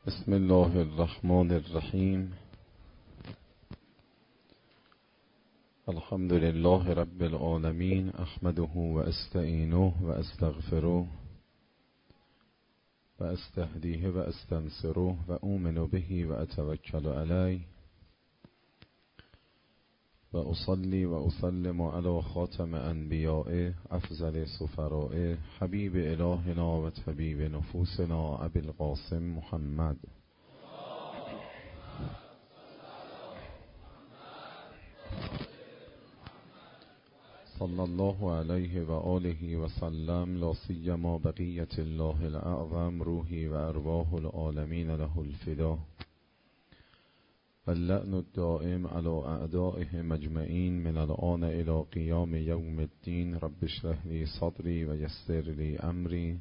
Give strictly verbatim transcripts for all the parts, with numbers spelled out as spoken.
بسم الله الرحمن الرحیم. الحمد لله رب العالمین، احمده و استعینه و استغفره و استهدیه و استنصره و اؤمن به و اتوکل علیه و اصلی و اسلم علی خاتم انبیاء افضل سفراء حبیب الهنا و طبیب نفوسنا ابی القاسم محمد صلی الله علیه و آله و سلم. لا سیما بقیت الله الاعظم روحی و ارواح العالمین له الفدا واللعن الدائم على اعدائهم اجمعین من الآن الى قیام یوم الدین. رب اشرح لی صدری و یسر لی امری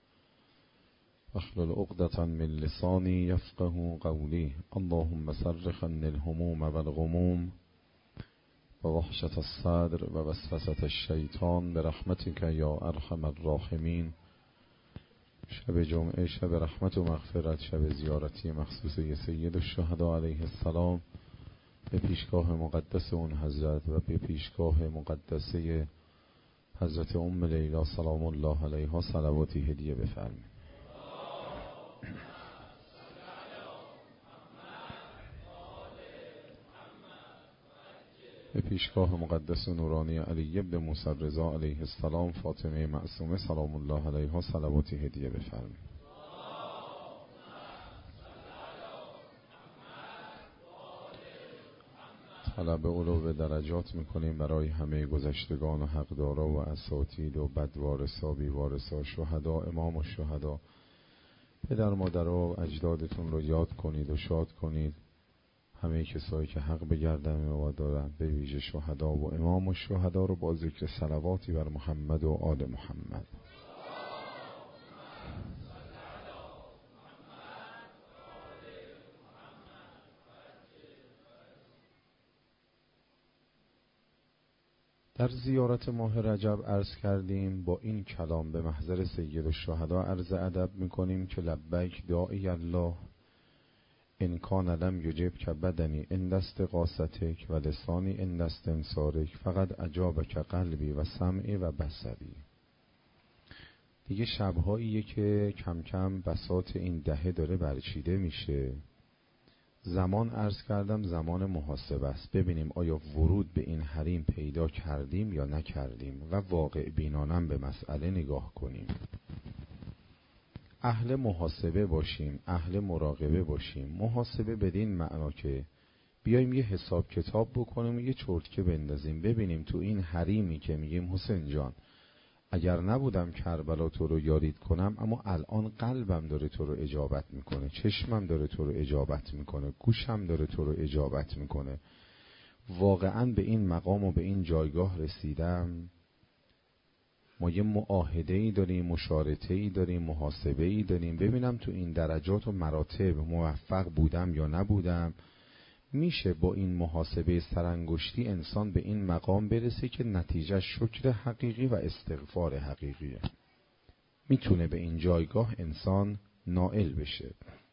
واحلل عقدة من لسانی یفقهوا قولی. اللهم صرف عني الهموم والغموم و وحشة الصدر و وسوسة الشیطان برحمتک یا ارحم الراحمین. شب جمعه شب رحمت و مغفرت، شب زیارتی مخصوصه سید الشهدا علیه السلام به پیشگاه مقدس اون حضرت و به پیشگاه مقدسه حضرت ام لیلا سلام الله علیها صلواتی هدیه بفرمایید. به پیشگاه مقدس و نورانی علی ابن موسی رضا علیه السلام فاطمه معصومه سلام الله علیها صلواتی هدیه بفرمایید. طلب علو درجات میکنیم برای همه گذشتگان و حقدارا و اساتید و بدوارثا بیوارثا، شهدا، امام و شهدا، پدر مادرها و اجدادتون رو یاد کنید و شاد کنید. همه کسایی که حق به گردن ما دارند، به ویژه شهدا و امام و شهدا رو با ذکر صلواتی بر محمد و آل محمد. در زیارت ماه رجب عرض کردیم با این کلام به محضر سید الشهدا عرض ادب میکنیم که لبیک داعی الله ان کان لم یجب که بدنی ان دست قاستک و لسانی ان دست انصارک فقط اجابک قلبی و سمعی و بصری. دیگه شبهاییه که کم کم بساط این دهه داره برچیده میشه. زمان عرض کردم زمان محاسبه است، ببینیم آیا ورود به این حریم پیدا کردیم یا نکردیم و واقع بینانم به مسئله نگاه کنیم. اهل محاسبه باشیم، اهل مراقبه باشیم. محاسبه بدین معنا که بیایم یه حساب کتاب بکنیم و یه چرتکه بندازیم، ببینیم تو این حریمی که میگیم حسین جان اگر نبودم کربلا تو رو یارید کنم، اما الان قلبم داره تو رو اجابت میکنه، چشمم داره تو رو اجابت میکنه، گوشم داره تو رو اجابت میکنه، واقعا به این مقام و به این جایگاه رسیدم. ما یه معاهده‌ای داریم، مشارطه‌ای داریم، محاسبه‌ای داریم، ببینم تو این درجات و مراتب موفق بودم یا نبودم. میشه با این محاسبه سرانگشتی انسان به این مقام برسه که نتیجه شکر حقیقی و استغفار حقیقیه. میتونه به این جایگاه انسان نائل بشه.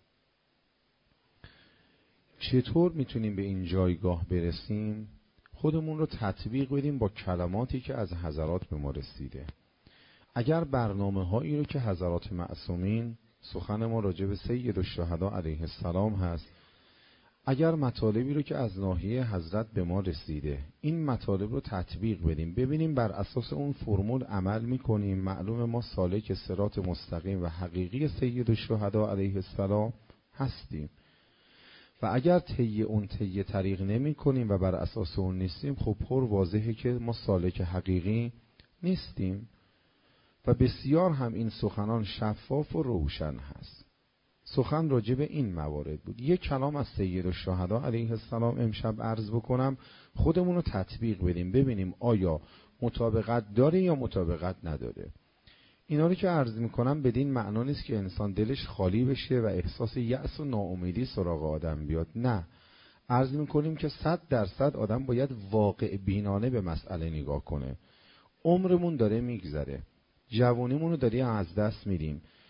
چطور میتونیم به این جایگاه برسیم؟ خودمون رو تطبیق بدیم با کلماتی که از حضرات به ما رسیده. اگر برنامه هایی رو که حضرات معصومین، سخن ما راجع به سید الشهدا علیه السلام هست، اگر مطالبی رو که از ناحیه حضرت به ما رسیده این مطالب رو تطبیق بدیم، ببینیم بر اساس اون فرمول عمل میکنیم، معلوم ما سالک صراط مستقیم و حقیقی سید الشهدا علیه السلام هستیم. و اگر طی اون طی طریق نمی کنیم و بر اساس اون نیستیم، خب پر واضحه که ما سالک حقیقی نیستیم. و بسیار هم این سخنان شفاف و روشن هست. سخن راجع به این موارد بود. یک کلام از سید الشهدا علیه السلام امشب عرض بکنم، خودمون رو تطبیق بدیم، ببینیم آیا مطابقت داره یا مطابقت نداره. اینا رو که عرض میکنم بدین معنا نیست که انسان دلش خالی بشه و احساس یأس و ناامیدی سراغ آدم بیاد، نه. عرض میکنیم که صد درصد آدم باید واقع بینانه به مسئله نگاه کنه. عمرمون داره میگذره، جوانیمون رو داریم از دست میدیم،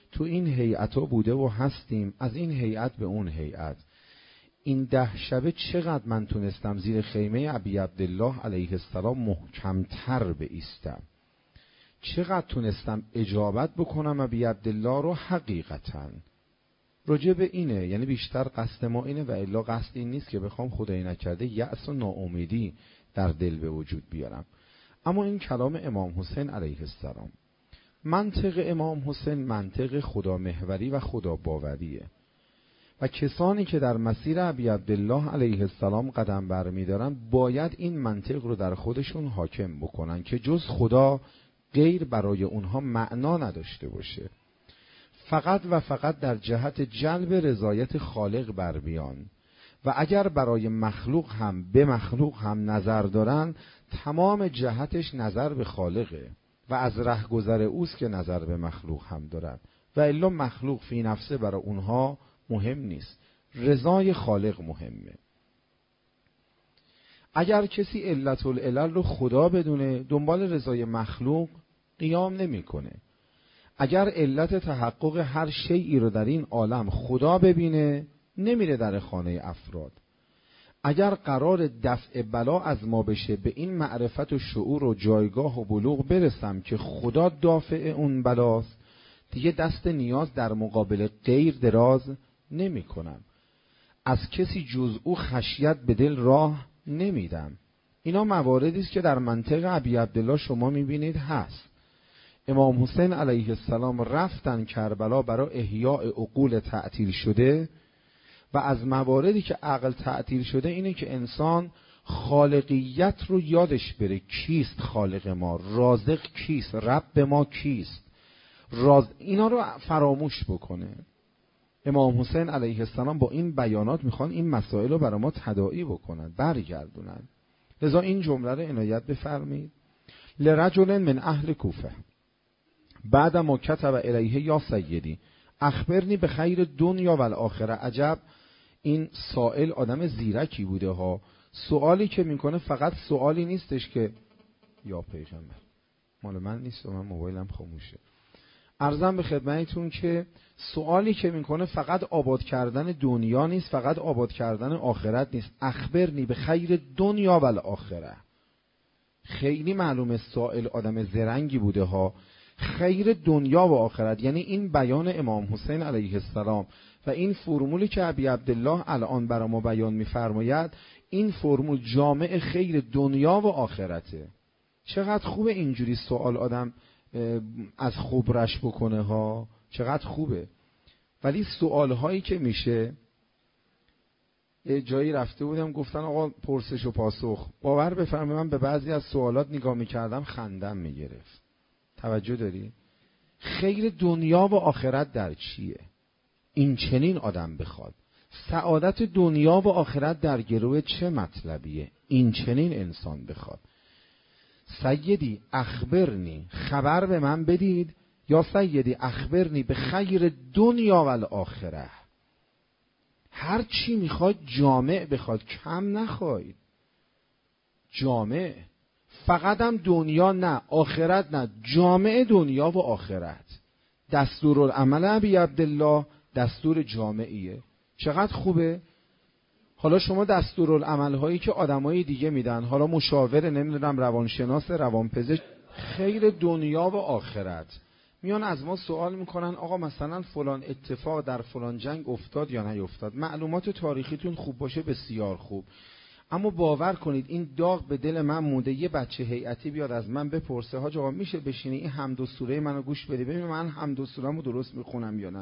تو این هیئت‌ها بوده و هستیم، از این هیئت به اون هیئت. این ده شبه چقدر من تونستم زیر خیمه ابی عبدالله علیه السلام محکمتر بایستم، چقدر تونستم اجابت بکنم ابی عبدالله رو. حقیقتاً راجع به اینه، یعنی بیشتر قصد ما اینه و الا قصد این نیست که بخوام خدای نکرده یأس و ناامیدی در دل به وجود بیارم. اما این کلام امام حسین علیه السلام، منطق امام حسین منطق خدا محوری و خدا باوریه و کسانی که در مسیر ابی عبدالله علیه السلام قدم برمی‌دارن باید این منطق رو در خودشون حاکم بکنن که جز خدا غیر برای اونها معنا نداشته باشه، فقط و فقط در جهت جلب رضایت خالق بر بیان و اگر برای مخلوق هم به مخلوق هم نظر دارن تمام جهتش نظر به خالقه و از رهگذر اوست که نظر به مخلوق هم دارن و الا مخلوق فی نفسه برای اونها مهم نیست، رضای خالق مهمه. اگر کسی علت العلل رو خدا بدونه دنبال رضای مخلوق قیام نمیکنه. اگر علت تحقق هر شیئی رو در این عالم خدا ببینه نمیره در خانه افراد. اگر قرار دفع بلا از ما بشه به این معرفت و شعور و جایگاه و بلوغ برسم که خدا دافع اون بلاست، دیگه دست نیاز در مقابل غیر دراز نمی کنم. از کسی جز او خشیت به دل راه نمیدم. اینا مواردی است که در منطق ابی عبدالله شما میبینید هست. امام حسین علیه السلام رفتن کربلا برای احیاء عقول تعطیل شده و از مواردی که عقل تعطیل شده اینه که انسان خالقیت رو یادش بره. کیست خالق ما؟ رازق کیست؟ رب ما کیست؟ راز اینا رو فراموش بکنه. امام حسین علیه السلام با این بیانات میخوان این مسائل رو برای ما تداعی بکنن، برگردونن. لذا این جمله رو عنایت بفرمایید. لرجل من اهل کوفه بعد ما کتب الیه یا سیدی اخبرنی به خیر دنیا و الاخره. عجب این سائل آدم زیرکی بوده ها. سوالی که میکنه فقط سوالی نیستش که یا پیغمبر، مال من نیست و من موبایلم خاموشه. عرضم به خدمتتون که سوالی که میکنه فقط آباد کردن دنیا نیست، فقط آباد کردن آخرت نیست. اخبرنی به خیر دنیا و الاخره. خیلی معلومه سائل آدم زرنگی بوده ها. خیر دنیا و آخرت یعنی این بیان امام حسین علیه السلام و این فرمولی که ابی عبدالله الان برای ما بیان میفرماید، این فرمول جامع خیر دنیا و آخرته. چقدر خوبه اینجوری سوال آدم از خبرش بکنه ها، چقدر خوبه. ولی سوال هایی که میشه، جایی رفته بودم گفتن آقا پرسش و پاسخ، باور بفرمایید من به بعضی از سوالات نگاه میکردم خندم میگرفت. توجه داری؟ خیر دنیا و آخرت در چیه؟ این چنین آدم بخواد سعادت دنیا و آخرت در گروه چه مطلبیه؟ این چنین انسان بخواد. سیدی اخبرنی، خبر به من بدید، یا سیدی اخبرنی به خیر دنیا و الاخره. هر چی میخواد جامع بخواد، کم نخواید، جامع. فقط هم دنیا نه، آخرت نه، جامع دنیا و آخرت. دستورالعمل ابی عبدالله دستور جامعیه. چقدر خوبه. حالا شما دستورالعمل هایی که آدمای دیگه میدن، حالا مشاور نمیدونم روانشناس، روانپزشک، خیر دنیا و آخرت، میان از ما سوال میکنن آقا مثلا فلان اتفاق در فلان جنگ افتاد یا نیفتاد. معلومات تاریخیتون خوب باشه بسیار خوب، اما باور کنید این داغ به دل من مونده. یه بچه هیئتی بیاد از من بپرسه حاج آقا میشه بشینی این حمد و سوره منو گوش بدی ببین من حمد و سوره‌مو درست میخونم یا نه.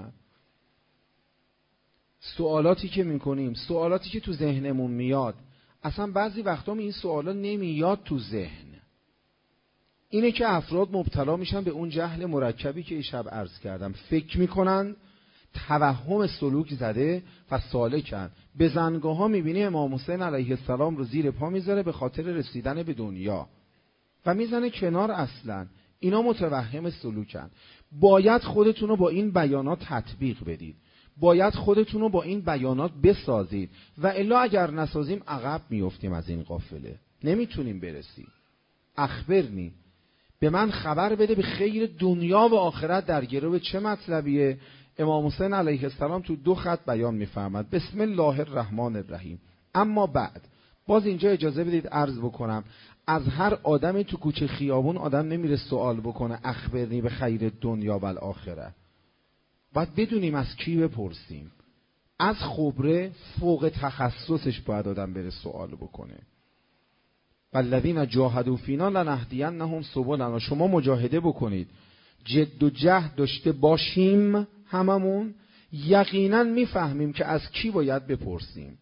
سوالاتی که میکنیم، سوالاتی که تو ذهنمون میاد، اصلا بعضی وقتا این سوالا نمیاد تو ذهن. اینه که افراد مبتلا میشن به اون جهل مرکبی که شب عرض کردم. فکر میکنن توهم سلوک زده و سالکن. به زنگاه ها میبینی امام حسین علیه السلام رو زیر پا میذاره به خاطر رسیدن به دنیا و میزنه کنار. اصلا اینا متوهم سلوکن. باید خودتون رو با این بیانات تطبیق بدید، باید خودتون رو با این بیانات بسازید و الا اگر نسازیم عقب میافتیم از این قافله، نمیتونیم برسیم. اخبرنی به من خبر بده به خیر دنیا و آخرت در گرو چه مطلبیه؟ امام حسین علیه السلام تو دو خط بیان می‌فرماد. بسم الله الرحمن الرحیم. اما بعد باز اینجا اجازه بدید عرض بکنم، از هر آدمی تو کوچه خیابون آدم نمیره سوال بکنه اخبرنی به خیر دنیا و الاخره. باید بدونیم از کی بپرسیم. از خبره فوق تخصصش باید آدم بره سوال بکنه. والذین جاهدوا فینا لنهدینهم سبلنا. شما مجاهده بکنید، جد و جهد داشته باشیم هممون، یقینا میفهمیم که از کی باید بپرسیم.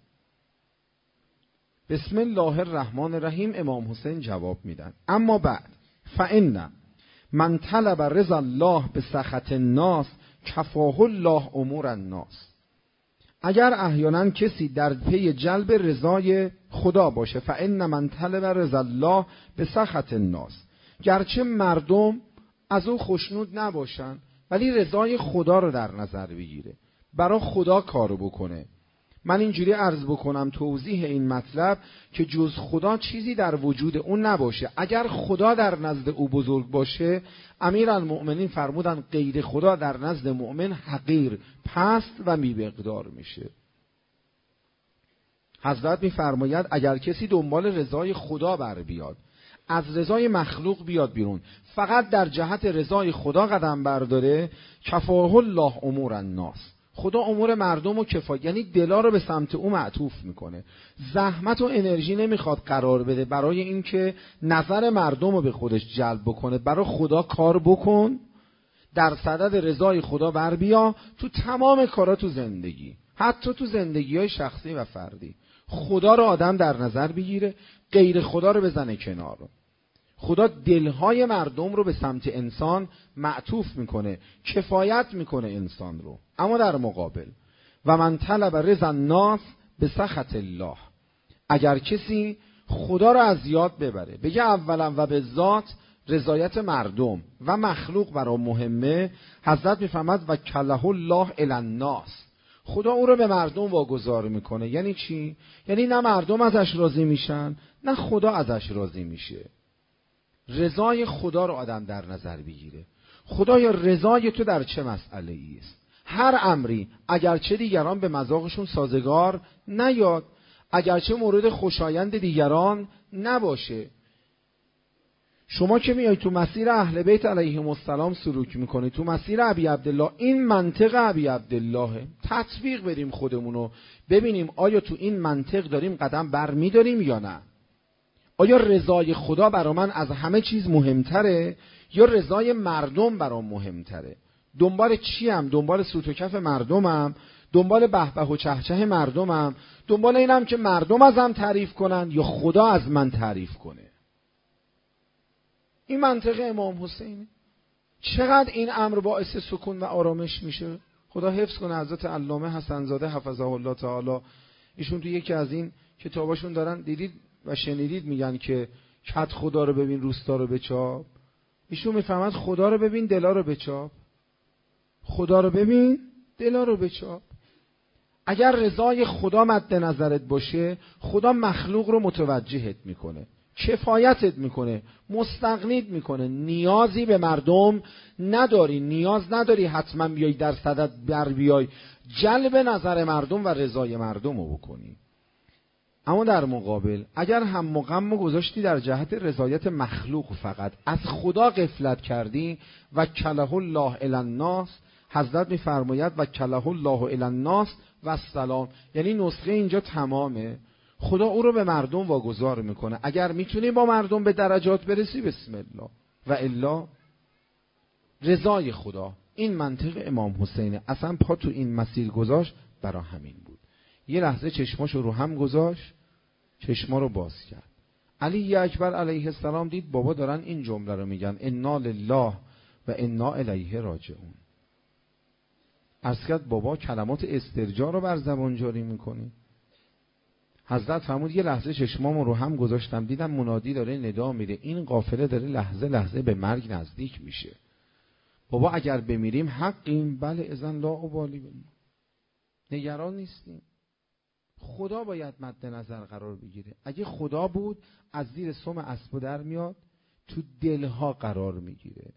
بسم الله الرحمن الرحیم. امام حسین جواب میدن. اما بعد فإن من طلب رضا الله به سخط الناس کفاه الله امور الناس. اگر احیانا کسی در پی جلب رضای خدا باشه، فإن من طلب رضا الله به سخط الناس، گرچه مردم از او خوشنود نباشن ولی رضای خدا رو در نظر بگیره، برای خدا کارو بکنه. من اینجوری عرض بکنم توضیح این مطلب که جز خدا چیزی در وجود اون نباشه. اگر خدا در نزد او بزرگ باشه، امیرالمؤمنین فرمودن غیر خدا در نزد مؤمن حقیر، پست و بی‌مقدار میشه. حضرت میفرماید اگر کسی دنبال رضای خدا بر بیاد، از رضای مخلوق بیاد بیرون، فقط در جهت رضای خدا قدم برداره، کفاه الله امور الناس، خدا امور مردم رو کفایت، یعنی دلا رو به سمت او معطوف میکنه. زحمت و انرژی نمیخواد قرار بده برای اینکه نظر مردم رو به خودش جلب بکنه. برای خدا کار بکن، در صدد رضای خدا بر بیا تو تمام کارا تو زندگی، حتی تو زندگی‌های شخصی و فردی. خدا رو آدم در نظر بگیره، غیر خدا رو بزنه کنار. خدا دلهای مردم رو به سمت انسان معطوف میکنه، کفایت میکنه انسان رو. اما در مقابل و من طلب رضا الناس به سخط الله، اگر کسی خدا رو از یاد ببره، بگه اولا و به ذات رضایت مردم و مخلوق برای مهمه، حضرت میفهمد و کله الله الی الناس، خدا او رو به مردم واگذار میکنه. یعنی چی؟ یعنی نه مردم ازش راضی میشن نه خدا ازش راضی میشه. رضای خدا رو آدم در نظر بگیره. خدایا رضای تو در چه مسئله ای است؟ هر امری، اگرچه دیگران به مذاقشون سازگار نیاد، اگرچه مورد خوشایند دیگران نباشه، شما که میای تو مسیر اهل بیت علیهم السلام سلوک میکنی، تو مسیر ابی عبدالله، این منطق ابی عبدالله، تطبیق بریم خودمونو ببینیم آیا تو این منطق داریم قدم بر میداریم یا نه. آیا رضای خدا برا من از همه چیز مهمتره یا رضای مردم برام مهمتره؟ دنبال چیم؟ دنبال سوت و کف مردمم؟ دنبال بهبه و چهچه مردمم؟ دنبال اینم که مردم ازم تعریف کنن یا خدا از من تعریف کنه؟ این منطق امام حسینه. چقدر این امر باعث سکون و آرامش میشه. خدا حفظ کنه حضرت علامه حسن زاده حفظه الله تعالی، ایشون تو یکی از این کتاباشون دارن، دیدید و شنیدید، میگن که کت خدا رو ببین روستا رو بچاپ. ایشون میفهمد خدا رو ببین دلا رو بچاپ، خدا رو ببین دلا رو بچاپ. اگر رضای خدا مد نظرت باشه، خدا مخلوق رو متوجهت میکنه، کفایتت میکنه، مستغنیت میکنه، نیازی به مردم نداری، نیاز نداری حتما بیای در صدد بر بیای جلب نظر مردم و رضای مردم رو بکنی. اما در مقابل اگر هم و غم و گذاشتی در جهت رضایت مخلوق، فقط از خدا غفلت کردی، و کله الله الی الناس، حضرت میفرماید و کله الله الی الناس و السلام، یعنی نسخه اینجا تمامه، خدا او رو به مردم واگذار میکنه. اگر میتونی با مردم به درجات برسی بسم الله، و الا رضای خدا. این منطق امام حسینه. اصلا پا تو این مسیر گذاشت برا همین بود. یه لحظه چشماشو رو هم گذاشت، چشما رو باز کرد. علی اکبر علیه السلام دید بابا دارن این جمله رو میگن انا لله و انا الیه راجعون. عرض کرد بابا کلمات استرجاع رو بر زبان جاری میکنی؟ حضرت فرمود یه لحظه چشمامو رو هم گذاشتم، دیدم منادی داره ندا میره، این قافله داره لحظه لحظه به مرگ نزدیک میشه. بابا اگر بمیریم حقیم، بله اذن لا ابالی بما، نگران نیستیم. خدا باید مد نظر قرار بگیره. اگه خدا بود از زیر سم اسب در میاد، تو دلها قرار میگیره.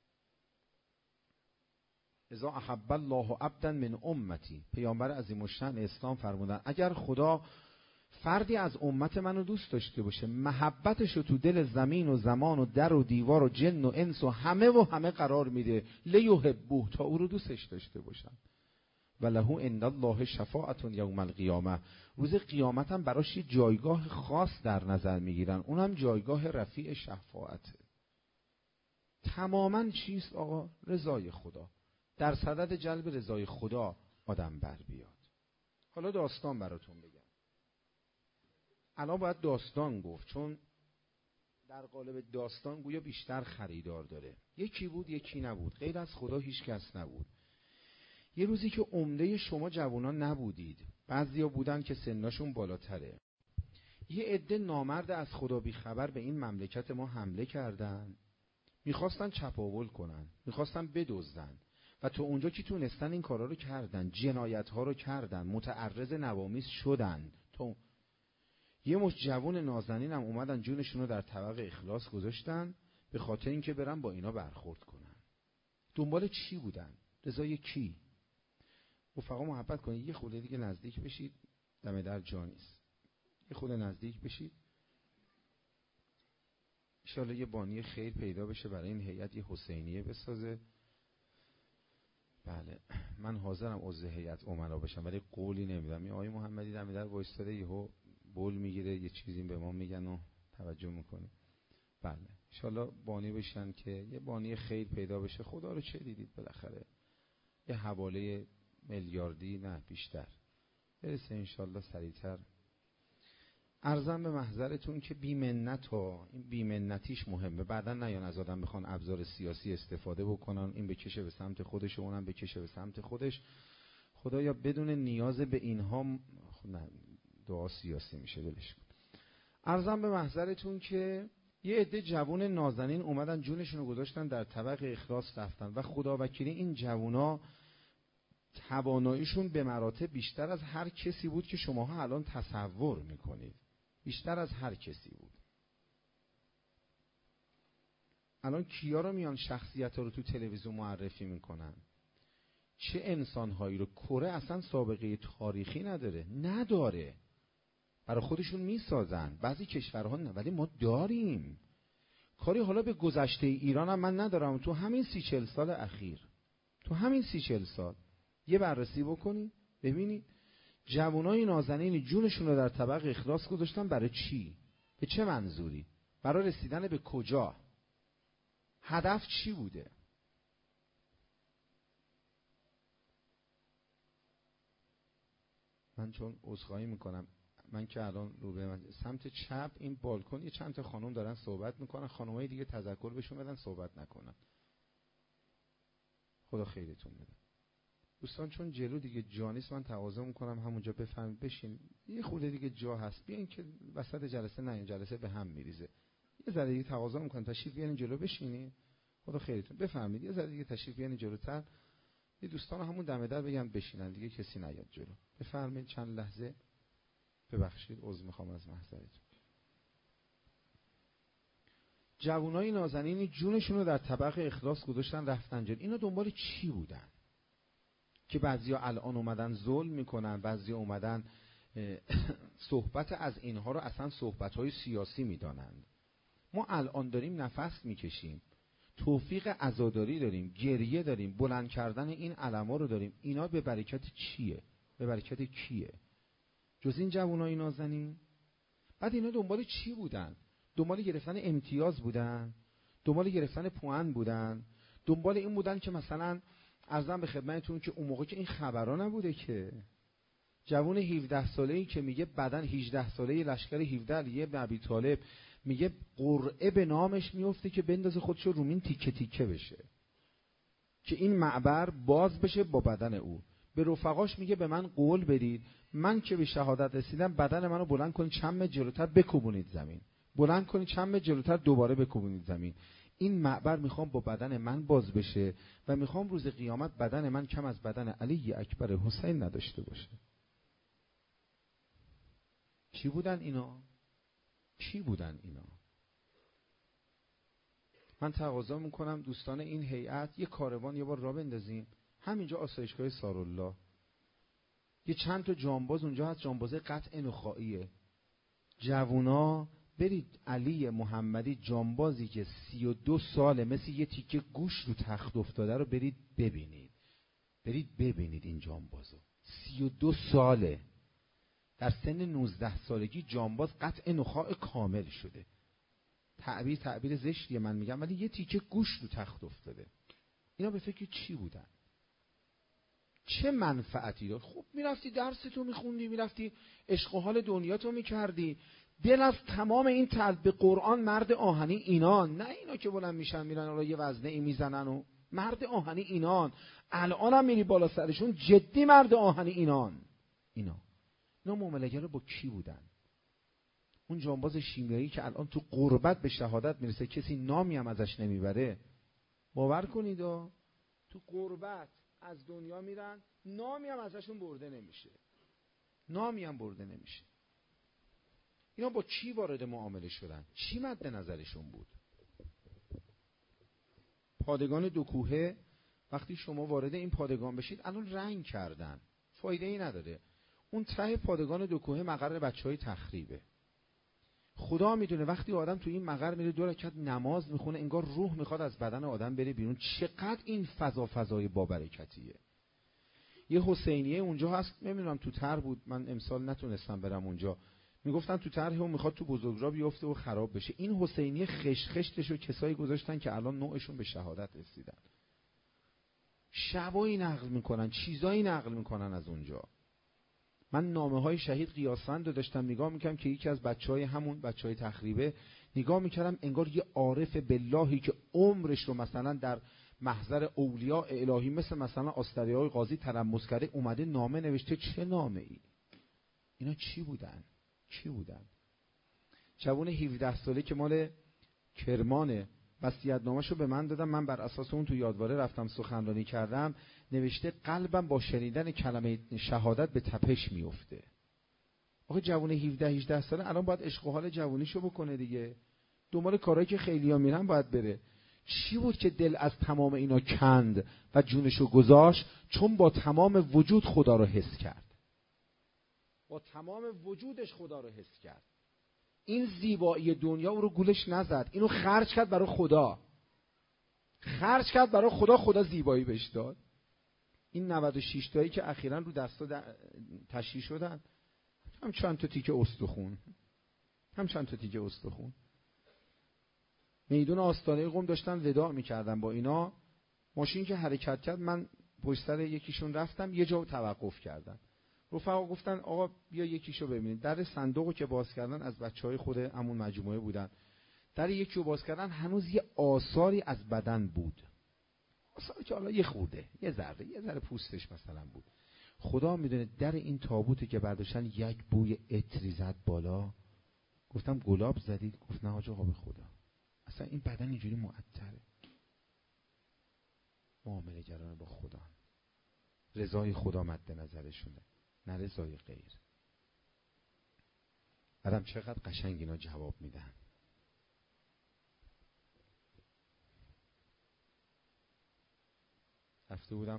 اذا احب الله عبدا من امتی، پیامبر عظیم الشأن اسلام فرمودن اگر خدا فردی از امت منو دوست داشته باشه، محبتشو تو دل زمین و زمان و در و دیوار و جن و انس و همه و همه قرار میده، لیحبوه، تا او رو دوستش داشته باشن. وله عند الله شفاعة یوم القیامه، روز قیامت هم براش یه جایگاه خاص در نظر میگیرن، اونم جایگاه رفیع شفاعته. تماما چیست آقا؟ رضای خدا. در صدد جلب رضای خدا آدم بر بیاد. حالا داستان براتون بگم. الان باید داستان گفت، چون در قالب داستان گویا بیشتر خریدار داره. یکی بود یکی نبود، غیر از خدا هیچ کس نبود. یه روزی که عمده شما جوانان نبودید، بعضیا بودن که سنشون بالاتره، یه عده نامرد از خدا بی خبر به این مملکت ما حمله کردن، میخواستن چپاول کنن، میخواستن بدزدن و تو اونجا که تونستن این کارا رو کردن، جنایت ها رو کردن، متعرض نوامیس شدن. تو یه مش جوان نازنین هم اومدن جونشون رو در طبق اخلاص گذاشتن به خاطر اینکه برن با اینا برخورد کنن. دنبال چی بودن؟ رضای کی؟ رفقا محبت کنید، یه خورده دیگه نزدیک بشید، دم در جا نیست، یه خورده نزدیک بشید. انشالله یه بانی خیر پیدا بشه برای این هیئت، یه حسینیه بسازه. بله من حاضرم عضو هیئت امنا بشم، ولی قولی نمیدم. این آقای محمدی دم در وایستاده، یهو بول میگیره، یه چیزی به ما میگن و توجه میکنه. بله انشالله بانی بشن که یه بانی خیر پیدا بشه. خدا رو چه دیدید بالاخره یه حواله میلیاردی نه بیشتر برسه انشالله سریعتر. عرضم به محضرتون که بیمنت ها، این بیمنتیش مهمه. بعدا نیان از آدم بخوان ابزار سیاسی استفاده بکنن، این بکشه به سمت خودش و اونم بکشه به سمت خودش. خدایا بدون نیاز به اینها نه دعا سیاسی میشه، ولش کن. عرضم به محضرتون که یه عده جوان نازنین اومدن جونشون رو گذاشتن در طبق اخلاص رفتن و خدا وکیلی این جوونا تواناییشون به مراتب بیشتر از هر کسی بود که شماها الان تصور میکنید. بیشتر از هر کسی بود. الان کیا رو میان شخصیت ها رو تو تلویزیون معرفی میکنن؟ چه انسانهایی رو؟ کره اصلا سابقه تاریخی نداره، نداره، برای خودشون میسازن. بعضی کشورها نه، ولی ما داریم. کاری حالا به گذشته ایران هم من ندارم، تو همین سی چل سال اخیر، تو همین سی چل سال یه بررسی بکنید ببینید جوانای نازنین جونشون رو در طبق اخلاص گذاشتن. برای چی؟ به چه منظوری؟ برای رسیدن به کجا؟ هدف چی بوده؟ من چون عذرخواهی میکنم، من که الان رو به من سمت چپ این بالکن یه چند تا خانم دارن صحبت میکنن، خانمای دیگه تذکر بهشون بدن صحبت نکنن. خدا خیرتون بده. دوستان چون جلو دیگه جا نیست، من تقاضا میکنم همونجا بفرمایید بشین. یه خورده دیگه جا هست، بیاین که وسط جلسه نه این جلسه به هم میریزه. یه ذره دیگه تقاضا میکنم تشریف بیارین جلو بشینید. خدا خیرتون بفرمایید. یه ذره دیگه تشریف بیارین جلوتر. یه دوستان همون دم در بگم بشینن دیگه، کسی نیاد جلو. بفرمایید چند لحظه. ببخشید عذر میخوام از محضرتون. جوانای نازنینی جونشون رو در طبق اخلاص گذاشتن رفتن جلو. اینا دنبال چی بودن که بعضیا الان اومدن ظلم میکنن، بعضیا اومدن صحبت از اینها رو اصلا صحبت‌های سیاسی میدانند. ما الان داریم نفس میکشیم، توفیق عزاداری داریم، گریه داریم، بلند کردن این علما رو داریم. اینا به برکت چیه؟ به برکت کیه جز این جوانای نازنین؟ بعد اینا دنبال چی بودن؟ دنبال گرفتن امتیاز بودن؟ دنبال گرفتن پوان بودن؟ دنبال این بودن که مثلا عرضم به خدمتتون که اون موقع که این خبرها نبوده که جوان هفده ساله‌ای که میگه بدن هجده ساله‌ای لشکر هفده علی ابن ابی طالب میگه قرعه به نامش میفته که بندازه خودشو رومین تیکه تیکه بشه که این معبر باز بشه با بدن او. به رفقاش میگه به من قول بدید من که به شهادت رسیدم بدن منو بلند کنید چند متر جلوتر بکوبونید زمین، بلند کنید چند متر جلوتر دوباره بکوبونید زمین. این معبر میخوام با بدن من باز بشه و میخوام روز قیامت بدن من کم از بدن علی اکبر حسین نداشته باشه. چی بودن اینا؟ چی بودن اینا؟ من تقاضا میکنم دوستان این هیئت یه کاروان یه بار راه بندازیم همینجا آسایشگاه سارالله، یه چند تا جانباز اونجا هست، جانباز قطع نخاعیه، جوونا برید علی محمدی جانبازی که سی و دو ساله مثل یه تیکه گوش رو تخت افتاده رو برید ببینید، برید ببینید این جانبازو، سی و دو ساله در سن نوزده سالگی جانباز قطع نخاع کامل شده. تعبیر تعبیر زشتیه من میگم، ولی یه تیکه گوش رو تخت افتاده. اینا به فکر چی بودن؟ چه منفعتی داشت؟ خب میرفتی درستو میخوندی، میرفتی عشق و حال دنیاتو میکردی، دل از تمام این طلب قرآن مرد آهنی اینان، نه اینا که بلند میشن میرن را یه وزنه ای میزنن و مرد آهنی اینان. الان هم میری بالا سرشون، جدی مرد آهنی اینان. اینا اینا معامله‌گر رو با کی بودن؟ اون جانباز شیمیایی که الان تو قربت به شهادت میرسه کسی نامی هم ازش نمیبره، باور کنید ها، تو قربت از دنیا میرن نامی هم ازشون برده نمیشه، نامی هم برده نمیشه. اینا با چی وارد معامله شدن؟ چی مد نظرشون بود؟ پادگان دو کوهه وقتی شما وارد این پادگان بشید الان رنگ کردن، فایده ای نداره. اون ته پادگان دو کوهه مقر بچهای تخریبه. خدا میدونه وقتی آدم تو این مقر میره دو رکعت نماز میخونه انگار روح میخواد از بدن آدم بره بیرون. چقدر این فضا فضای بابرکتیه. یه حسینیه اونجا هست، نمیدونم تو تر بود، من امسال نتونستم برم اونجا، میگفتن تو طرح اون میخواد تو بزرگراه بیفته و خراب بشه. این حسینیه خش خشتشو کسایی گذاشتن که الان نوعشون به شهادت رسیدن. شبایی نقل میکنن، چیزایی نقل میکنن از اونجا. من نامه های شهید قیاسفند رو داشتم نگاه میکردم که یکی از بچهای همون بچهای تخریبه، نگاه میکردم انگار یه عارف باللهی که عمرش رو مثلا در محضر اولیاء الهی مثل مثلا آستریای قاضی تلمس کرده اومده نامه نوشته. چه نامه ای؟ اینا چی بودن؟ چی بودن؟ جوون هفده ساله که مال کرمانه، وصیت‌نامه‌شو به من دادم، من بر اساس اون تو یادواره رفتم سخنرانی کردم، نوشته قلبم با شنیدن کلمه شهادت به تپش میفته. آخه جوون هفده هجده ساله الان باید عشق و حال جوونیشو بکنه دیگه، دنبال کارهایی که خیلیا میرن باید بره. چی بود که دل از تمام اینا کند و جونشو گذاشت؟ چون با تمام وجود خدا رو حس کرد، با تمام وجودش خدا رو حس کرد. این زیبایی دنیا او رو گولش نزد، اینو خرج کرد برای خدا، خرج کرد برای خدا، خدا زیبایی بهش داد. این نود و شش تایی که اخیراً رو دستا تشییع شدن، هم چند تا تیکه استخون، هم چند تا تیکه استخون. میدون آستانه قم داشتن وداع میکردن با اینا، ماشین که حرکت کرد من پشت سر یکیشون رفتم، یه جا توقف کردن. رفقا گفتن آقا بیا یکیشو ببینید. در صندوقو که باز کردن، از بچهای خود همون مجموعه بودن، در یکیو باز کردن هنوز یه آثاری از بدن بود، آثاری که حالا یه خورده، یه ذره یه ذره پوستش مثلا بود. خدا میدونه در این تابوتی که برداشتن یک بوی عطری زد بالا. گفتم گلاب زدید؟ گفت نه حاج آقا به خدا، اصلا این بدن اینجوری معطره. معامله گران با خدا، رضای خدا مد نظرشونه، نه رضای غیر. آدم چقدر قشنگ اینا جواب میدن. رفته بودم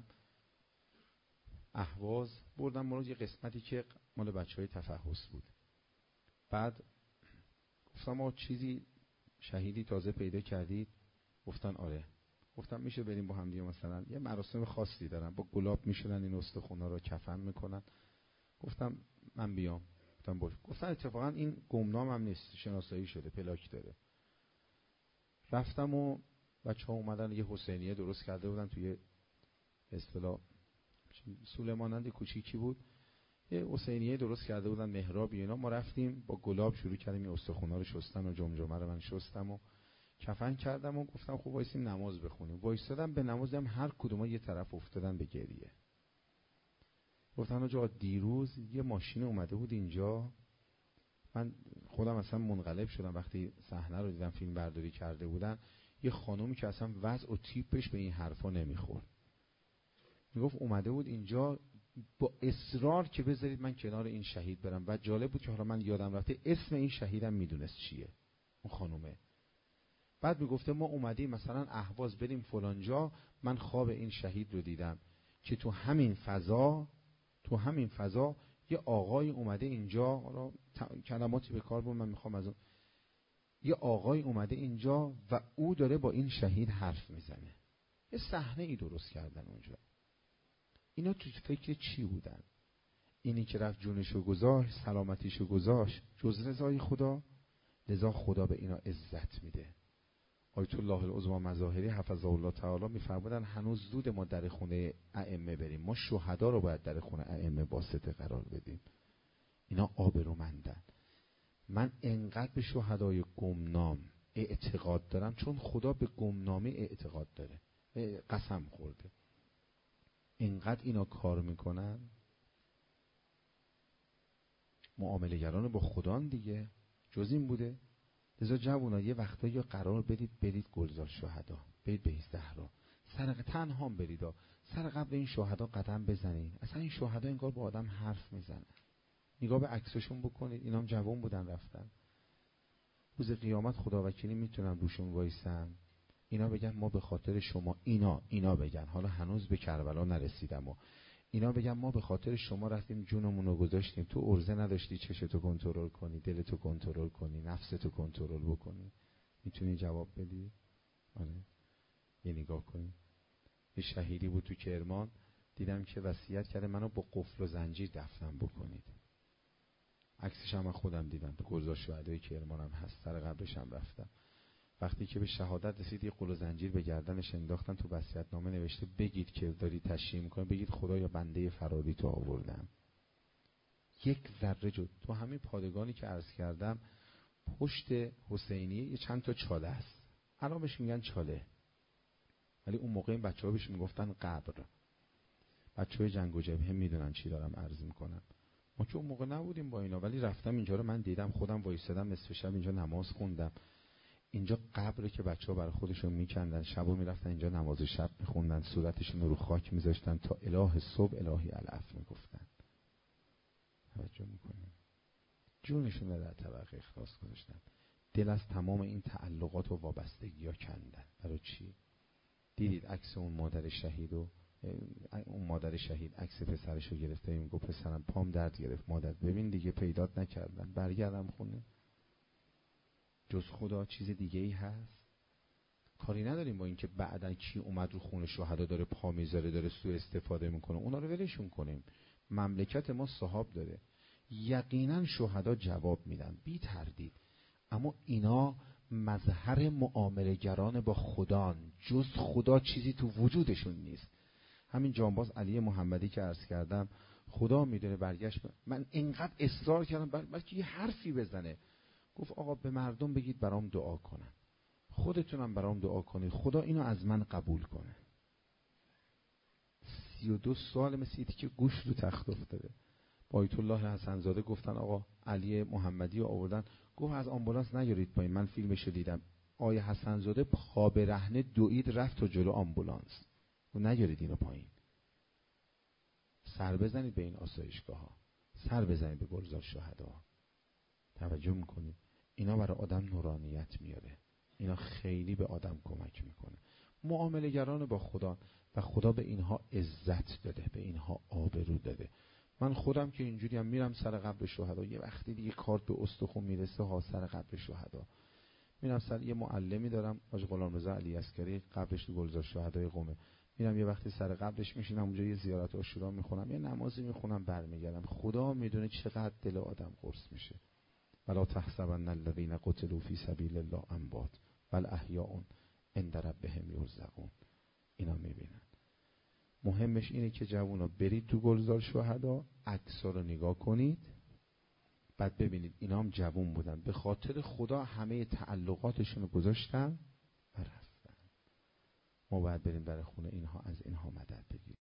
اهواز، بردم مورد یه قسمتی که مال بچهای تفحص بود. بعد گفتم آقا چیزی شهیدی تازه پیدا کردید؟ گفتن آره. گفتم میشه بریم با هم دیگه، مثلا یه مراسم خاصی دارن، با گلاب میشونن این استخونا رو کفن میکنن. گفتم من بیام. گفتم باش. گفتن اتفاقا این گمنام هم نیست، شناسایی شده، پلاک داره. رفتم و بچه‌ها اومدن یه حسینیه درست کرده بودن توی اصطلاح سلیمانند کوچیکی بود، یه حسینیه درست کرده بودن، محرابی اینا. ما رفتیم با گلاب شروع کردیم این استخونا رو شستن و جمجمه رو من شستم و کفن کردم و گفتم خب وایسیم نماز بخونیم. وایسادم به نماز، دیدم هر کدوم یه طرف افتادن به گریه. گفتن آقا دیروز یه ماشین اومده بود اینجا، من خودم اصلا منقلب شدم وقتی صحنه رو دیدم، فیلم برداری کرده بودن، یه خانومی که اصلا وضع و تیپش به این حرفا نمیخورد، میگفت اومده بود اینجا با اصرار که بذارید من کنار این شهید برم. و جالب بود که حالا من یادم رفته اسم این شهیدم میدونست چیه. اون خانومه بعد میگفته ما اومدیم مثلا اهواز بریم فلان جا، من خواب این شهید رو دیدم که تو همین فضا تو همین فضا یه آقای اومده اینجا، حالا کلماتی به کار برد من میخوام از اون، یه آقای اومده اینجا و او داره با این شهید حرف میزنه. یه صحنه ای درست کردن اونجا. اینا تو فکر چی بودن؟ اینی که رفت جونشو گذاشت، سلامتیشو گذاشت جز رضای خدا، لذا خدا به اینا عزت میده. آیت الله العظمی مظاهری حفظه الله تعالی میفرمودن هنوز زود ما در خونه ائمه بریم، ما شهدا رو باید در خونه ائمه واسطه قرار بدیم. اینا آبرومندن. من انقدر به شهدای گمنام اعتقاد دارم چون خدا به گمنامی اعتقاد داره، قسم خورده. انقدر اینا کار میکنن، معامله‌گران با خدا دیگه، جز این بوده. لذا جوونا یه وقتا یا قرار بدید برید گلزار شهدا، برید به زهرا، سر تنها هم برید، سر قبل این شهدا قدم بزنید. اصلا این شهدا انگار با آدم حرف میزنن. نگاه به عکسشون بکنید، اینا هم جوان بودن رفتن. روز قیامت خدا وکیلی میتونن روشون وایسن، اینا بگن ما به خاطر شما، اینا اینا بگن، حالا هنوز به کربلا نرسیدم، و اینا بگن ما به خاطر شما رفتیم جونمون رو گذاشتیم، تو ارزه نداشتی چشتو کنترل کنی، دلتو کنترل کنی، نفستو کنترل بکنی. میتونی جواب بدی؟ آره. یه نگاه کنی. یه شهیدی بود تو کرمان، دیدم که وصیت کرده منو با قفل و زنجیر دفنم بکنید. عکسش هم من خودم دیدم، تو گلزار شهدای کرمان هم هست، سر قبرش هم رفتم. وقتی که به شهادت رسید یه قل و زنجیر به گردنش انداختن، تو وصیت‌نامه نوشته بگید که داری تشریح می‌کنی، بگید خدایا بنده فراری تو آوردم. یک ذره جد تو همین پادگانی که عرض کردم پشت حسینیه یه چند تا چاله است، الان بهش میگن چاله، ولی اون موقع این بچه‌ها بهش میگفتن قبر. بچه‌های جنگ و جبهه میدونن چی دارم عرض میکنم. ما که اون موقع نبودیم با اینا، ولی رفتم اینجا رو من دیدم، خودم وایسادم نصف شب اینجا نماز خوندم. اینجا قبره که بچه‌ها برای خودشون میکندن، شبو میرفتن اینجا نماز شب میخوندن، صورتشون رو خاک میذاشتن تا اله صبح الهی العف میگفتن. توجه میکنیم جونشون رو در طبقه اخلاص گذاشتن، دل از تمام این تعلقات و وابستگی‌ها کندن. برای چی؟ دیدید عکس اون مادر شهید و اون مادر شهید عکس پسرش رو گرفته، این گفت پسرم پام درد گرفت مادر، ببین دیگه پیدات نکردن، برگردم خونه. جز خدا چیز دیگه ای هست؟ کاری نداریم با اینکه بعدن کی اومد رو خون شهدا داره پا میذاره، داره سوء استفاده میکنه، اونا رو ولشون کنیم. مملکت ما صاحب داره، یقینا شهدا جواب میدن بی تردید، اما اینا مظهر معامله‌گران با خدا، جز خدا چیزی تو وجودشون نیست. همین جانباز علی محمدی که عرض کردم، خدا میدونه برگشت، من اینقدر اصرار کردم بلکه یه حرفی بزنه، گفت آقا به مردم بگید برام دعا کنن، خودتونم برام دعا کنید خدا اینو از من قبول کنه. سی و دو سال مثل که گوش رو تخت افتاده. با آیت الله حسن زاده گفتن آقا علی محمدی رو آوردن، گفت از آمبولانس نیارید پایین، من فیلمشو دیدم، آیه حسن زاده پا به رهنه دوید رفت تا جلو آمبولانس، و نیارید اینو پایین. سر بزنید به این آسایشگاه ها، سر بزنید به گلزار شهدا. توجه میکنید اینا برای آدم نورانیت میاره، اینا خیلی به آدم کمک میکنه. معامله گران با خدا، و خدا به اینها عزت داده، به اینها آبرو داده. من خودم که اینجوری هم میرم سر قبر شهدا، یه وقتی دیگه کارت به استخون میرسه ها، سر قبر شهدا میرم. سر یه معلمی دارم حاج غلامرضا علی عسکری، قبرش تو گلزار شهدای قم، میرم یه وقتی سر قبرش میشینم اونجا، یه زیارت عاشورا میخونم، یه نمازی میخونم، برمیگردم. خدا میدونه چقدر دل آدم قرص میشه. ولا تحسبن الذين قتلوا في سبيل الله اموات بل احیاء عند ربهم یرزقون. اینا میبینن. مهمش اینه که جوونا برید تو گلزار شهدا، عکس‌ها رو نگاه کنید، بعد ببینید اینا هم جوون بودن، به خاطر خدا همه تعلقاتشون رو گذاشتن و رفتن. ما باید بریم در خونه اینها، از اینها مدد بگیریم.